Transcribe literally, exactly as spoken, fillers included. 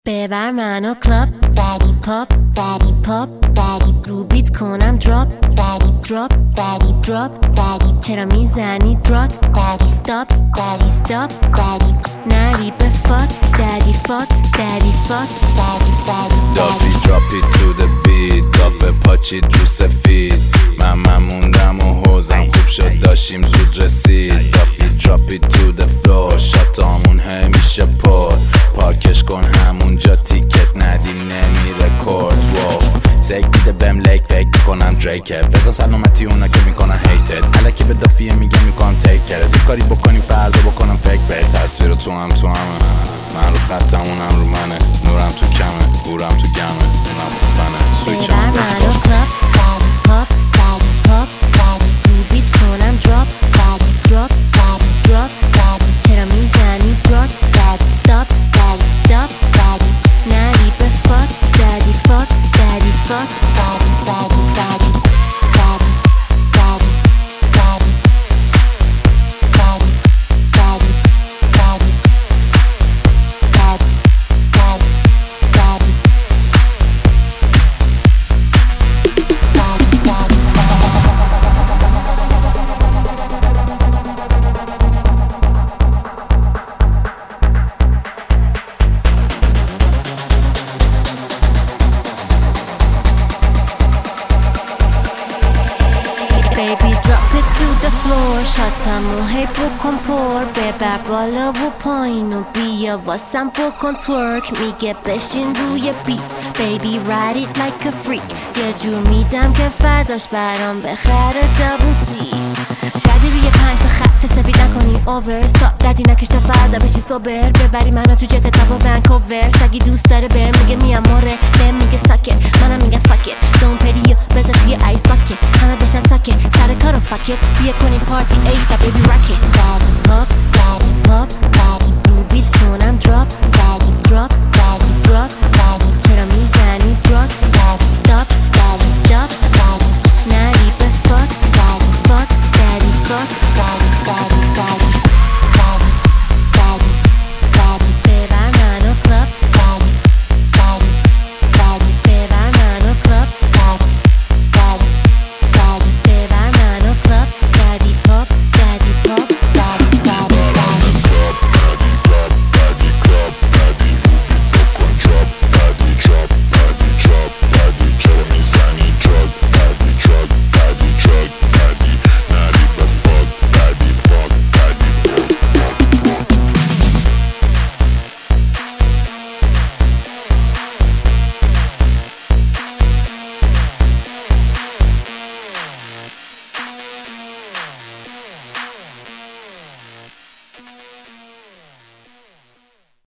ببر منو کلاب فری پاپ فری پاپ فری رو بیت کنم دراپ فری دراپ فری دراپ فری چرا میزنی دراپ فری ستاپ فری ستاپ فری نری به فاک دادی فاک دادی فاک فری فری دافی drop it to the beat دافه پاچید رو سفید من من موندم و حوزم خوب شد داشتیم زود رسید دافی drop it to the floor شاتامون همیشه پر پاکش کن همونجا تیکت ندیم نمیره کرد واو سیک میده بهم لیک فکر میکنم دریکه بزن سلامتی اونا که میکنن هیتت الکی به دافیه میگه میکنم تیک کرد یه کاری بکنیم فردا بکنم فکر به تصویر تو هم تو همه من رو خطم اونم رو منه نورم تو کمه گورم تو گمه اونم تو فنه سویچم ببر منو کلاب فری پاپ فری پاپ فری رو بیت کنم دراپ فری دراپ فری دراپ فری چرا میزنی دراپ فری ستاپ فری ستاپ فری نری به فاک دادی فاک دادی فاک فری فری فری فری فری فری فری فری فری Baby drop it to the floor شاتمو هی بکن پر ببر بالا و پایین و بیا واسم بکن تورک میگه بشین روی بیت Baby ride it like a freak یه جور میدم که فرداش برام بخره دابل سی گردی روی پنج تا خط سفید نکنی اوور ستاپ دردی نکش تا فردا بشی سوبر ببری منو تو جت تاپ و ونکوور سگی دوست داره بهم میگه میام موره بهم میگه ساکت منم میگم فاکت دون پریو بذار توی آیس باکت همه بشن ساکت سر کارو فاکت بیا کنیم پارتی ایسا بیبی راکت فری پاپ فری پاپ